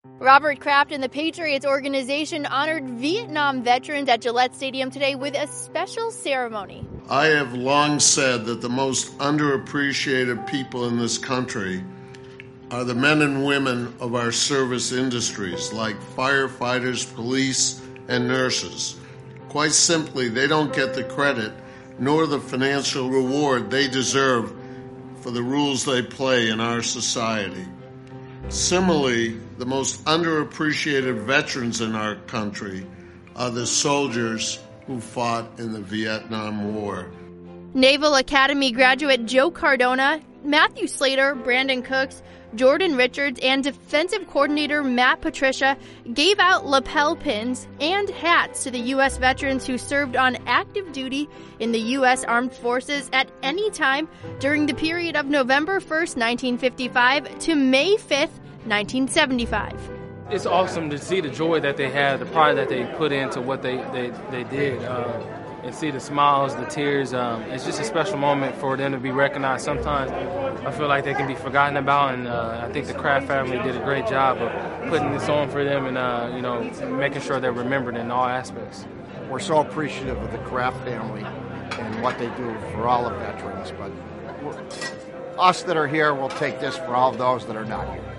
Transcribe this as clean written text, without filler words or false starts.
Robert Kraft and the Patriots organization honored Vietnam veterans at Gillette Stadium today with a special ceremony. I have long said that the most underappreciated people in this country are the men and women of our service industries, like firefighters, police, and nurses. Quite simply, they don't get the credit nor the financial reward they deserve for the roles they play in our society. Similarly, the most underappreciated veterans in our country are the soldiers who fought in the Vietnam War. Naval Academy graduate Joe Cardona, Matthew Slater, Brandon Cooks, Jordan Richards, and defensive coordinator Matt Patricia gave out lapel pins and hats to the U.S. veterans who served on active duty in the U.S. Armed Forces at any time during the period of November 1st, 1955 to May 5th, 1975. It's awesome to see the joy that they had, the pride that they put into what they did, and see the smiles, the tears. It's just a special moment for them to be recognized. Sometimes I feel like they can be forgotten about, and I think the Kraft family did a great job of putting this on for them and making sure they're remembered in all aspects. We're so appreciative of the Kraft family and what they do for all the veterans, but us that are here will take this for all those that are not here.